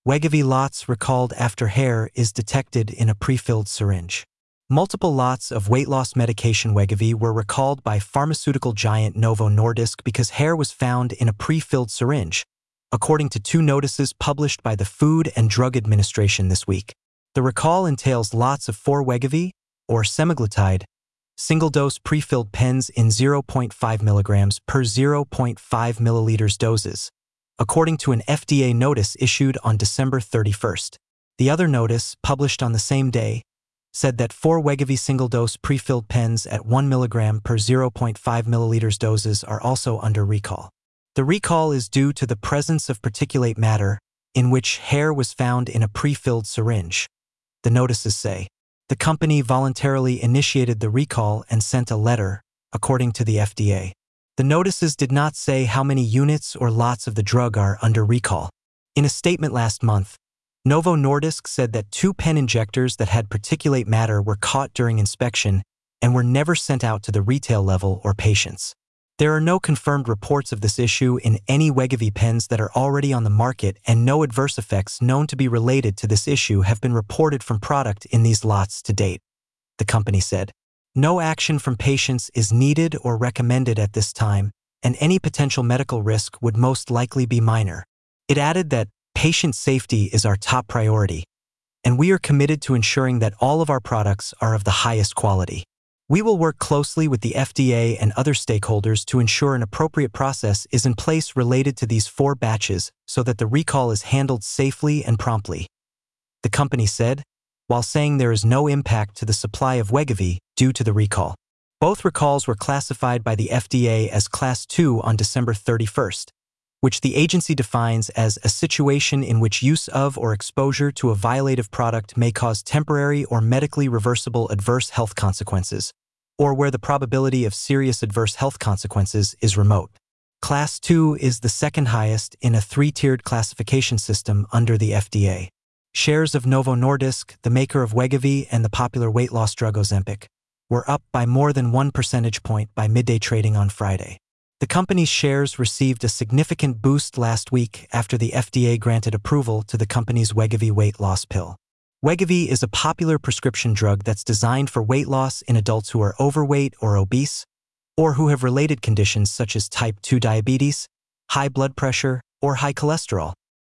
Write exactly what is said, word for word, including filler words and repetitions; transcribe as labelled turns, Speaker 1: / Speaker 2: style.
Speaker 1: Wegovy lots recalled after hair is detected in a pre-filled syringe. Multiple lots of weight loss medication Wegovy were recalled by pharmaceutical giant Novo Nordisk because hair was found in a pre-filled syringe, according to two notices published by the Food and Drug Administration this week. The recall entails lots of four Wegovy, or semaglutide, single-dose pre-filled pens in zero point five milligrams per zero point five milliliters doses, according to an F D A notice issued on December thirty-first. The other notice, published on the same day, said that four Wegovy single-dose pre-filled pens at one milligram per zero point five milliliters doses are also under recall. The recall is due to the presence of particulate matter in which hair was found in a pre-filled syringe. The notices say the company voluntarily initiated the recall and sent a letter, according to the F D A. The notices did not say how many units or lots of the drug are under recall. In a statement last month, Novo Nordisk said that two pen injectors that had particulate matter were caught during inspection and were never sent out to the retail level or patients. There are no confirmed reports of this issue in any Wegovy pens that are already on the market, and no adverse effects known to be related to this issue have been reported from product in these lots to date, the company said. No action from patients is needed or recommended at this time, and any potential medical risk would most likely be minor. It added that patient safety is our top priority, and we are committed to ensuring that all of our products are of the highest quality. We will work closely with the F D A and other stakeholders to ensure an appropriate process is in place related to these four batches so that the recall is handled safely and promptly, the company said, while saying there is no impact to the supply of Wegovy due to the recall. Both recalls were classified by the F D A as Class two on December thirty-first, which the agency defines as a situation in which use of or exposure to a violative product may cause temporary or medically reversible adverse health consequences, or where the probability of serious adverse health consequences is remote. Class two is the second highest in a three-tiered classification system under the F D A. Shares of Novo Nordisk, the maker of Wegovy and the popular weight loss drug Ozempic, were up by more than one percentage point by midday trading on Friday. The company's shares received a significant boost last week after the F D A granted approval to the company's Wegovy weight loss pill. Wegovy is a popular prescription drug that's designed for weight loss in adults who are overweight or obese, or who have related conditions such as type two diabetes, high blood pressure, or high cholesterol.